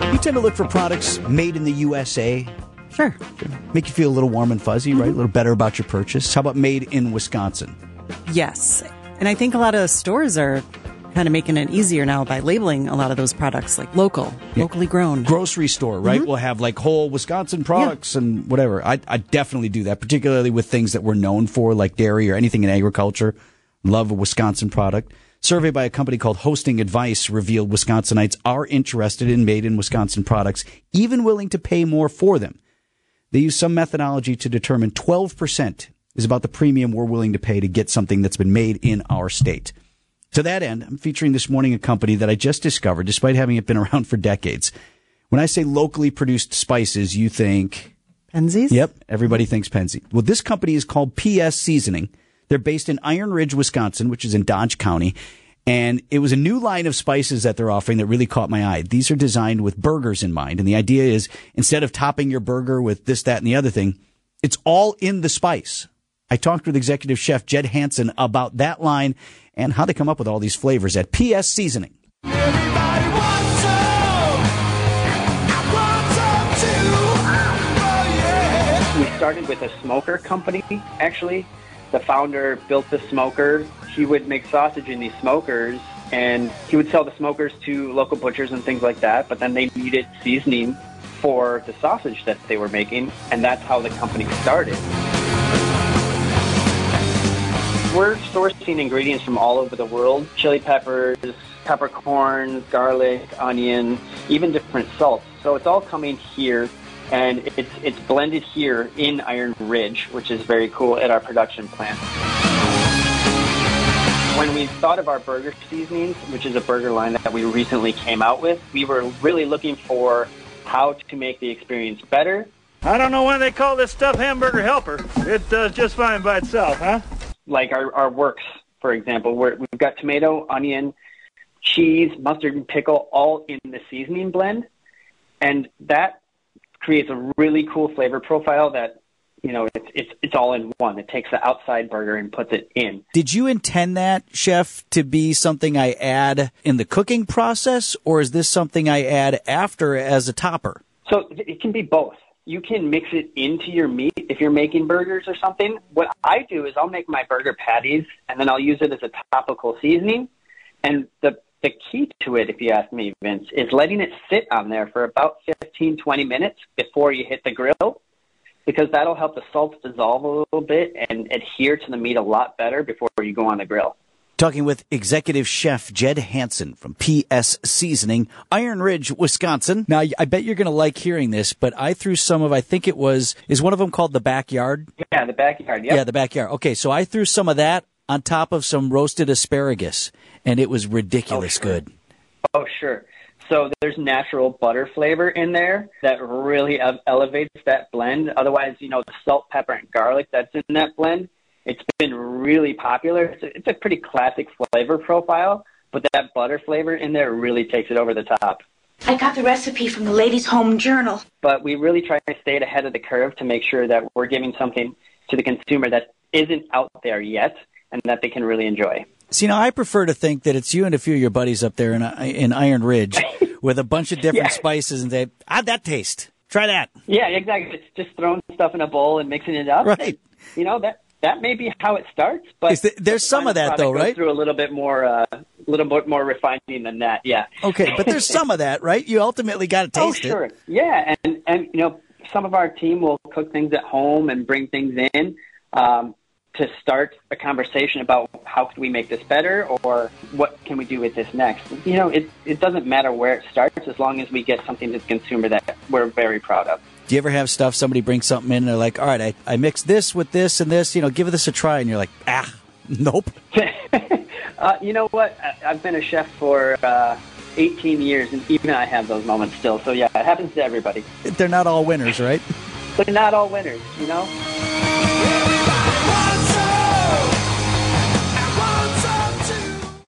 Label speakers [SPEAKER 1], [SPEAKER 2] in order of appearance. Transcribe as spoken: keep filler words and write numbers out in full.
[SPEAKER 1] You tend to look for products made in the U S A.
[SPEAKER 2] Sure.
[SPEAKER 1] Make you feel a little warm and fuzzy, mm-hmm. right? A little better about your purchase. How about made in Wisconsin?
[SPEAKER 2] Yes. And I think a lot of stores are kind of making it easier now by labeling a lot of those products like local, yeah. locally grown.
[SPEAKER 1] Grocery store, right? Mm-hmm. We'll have like whole Wisconsin products yeah. and whatever. I, I definitely do that, particularly with things that we're known for, like dairy or anything in agriculture. Love a Wisconsin product. Survey by a company called Hosting Advice revealed Wisconsinites are interested in made in Wisconsin products, even willing to pay more for them. They use some methodology to determine twelve percent is about the premium we're willing to pay to get something that's been made in our state. To that end, I'm featuring this morning a company that I just discovered, despite having it been around for decades. When I say locally produced spices, you think...
[SPEAKER 2] Penzeys?
[SPEAKER 1] Yep, everybody thinks Penzeys. Well, this company is called P S Seasoning. They're based in Iron Ridge, Wisconsin, which is in Dodge County. And it was a new line of spices that they're offering that really caught my eye. These are designed with burgers in mind. And the idea is, instead of topping your burger with this, that, and the other thing, it's all in the spice. I talked with executive chef Jed Hansen about that line and how they come up with all these flavors at P S Seasoning.
[SPEAKER 3] Everybody wants some. Want some too. Oh, yeah.
[SPEAKER 4] We started with a smoker company, actually. The founder built the smoker. He would make sausage in these smokers, and he would sell the smokers to local butchers and things like that, but then they needed seasoning for the sausage that they were making, and that's how the company started. We're sourcing ingredients from all over the world: chili peppers, peppercorns, garlic, onion, even different salts. So it's all coming here, and it's it's blended here in Iron Ridge, which is very cool at our production plant. When we thought of our burger seasonings, which is a burger line that we recently came out with, we were really looking for how to make the experience better.
[SPEAKER 5] I don't know why they call this stuff Hamburger Helper. It does just fine by itself, huh?
[SPEAKER 4] Like our, our works, for example, where we've got tomato, onion, cheese, mustard, and pickle all in the seasoning blend. And that creates a really cool flavor profile that, you know, it's it's it's all in one. It takes the outside burger and puts it in.
[SPEAKER 1] Did you intend that, Chef, to be something I add in the cooking process, or is this something I add after as a topper?
[SPEAKER 4] So it can be both. You can mix it into your meat if you're making burgers or something. What I do is I'll make my burger patties, and then I'll use it as a topical seasoning. And the the key to it, if you ask me, Vince, is letting it sit on there for about fifteen, twenty minutes before you hit the grill, because that'll help the salts dissolve a little bit and adhere to the meat a lot better before you go on the grill.
[SPEAKER 1] Talking with executive chef Jed Hansen from P S Seasoning, Iron Ridge, Wisconsin. Now, I bet you're going to like hearing this, but I threw some of, I think it was, is one of them called the Backyard?
[SPEAKER 4] Yeah, the Backyard, yep.
[SPEAKER 1] Yeah, the Backyard. Okay, so I threw some of that on top of some roasted asparagus, and it was ridiculous
[SPEAKER 4] oh, sure.
[SPEAKER 1] good.
[SPEAKER 4] Oh, sure. So there's natural butter flavor in there that really elevates that blend. Otherwise, you know, the salt, pepper, and garlic that's in that blend, it's been really popular. It's a, it's a pretty classic flavor profile, but that butter flavor in there really takes it over the top.
[SPEAKER 6] I got the recipe from the Ladies' Home Journal.
[SPEAKER 4] But we really try to stay ahead of the curve to make sure that we're giving something to the consumer that isn't out there yet and that they can really enjoy.
[SPEAKER 1] See, now, I prefer to think that it's you and a few of your buddies up there in, in Iron Ridge with a bunch of different yeah. spices and say, how'd that taste? Try that.
[SPEAKER 4] Yeah, exactly. It's just throwing stuff in a bowl and mixing it up.
[SPEAKER 1] Right.
[SPEAKER 4] You know, that that may be how it starts, but
[SPEAKER 1] the, there's some of that, though, right?
[SPEAKER 4] Goes through a little bit more, a uh, little bit more refining than that, yeah.
[SPEAKER 1] Okay, but there's some of that, right? You ultimately got to taste
[SPEAKER 4] oh, sure.
[SPEAKER 1] it.
[SPEAKER 4] Yeah, and, and, you know, some of our team will cook things at home and bring things in. Um, to start a conversation about how can we make this better or what can we do with this next. You know, it, it doesn't matter where it starts as long as we get something to the consumer that we're very proud of.
[SPEAKER 1] Do you ever have stuff, somebody brings something in and they're like, all right, I, I mixed this with this and this, you know, give this a try. And you're like, ah, nope.
[SPEAKER 4] uh, you know what? I've been a chef for uh, eighteen years, and even I have those moments still. So, yeah, it happens to everybody.
[SPEAKER 1] They're not all winners, right?
[SPEAKER 4] They're not all winners, you know?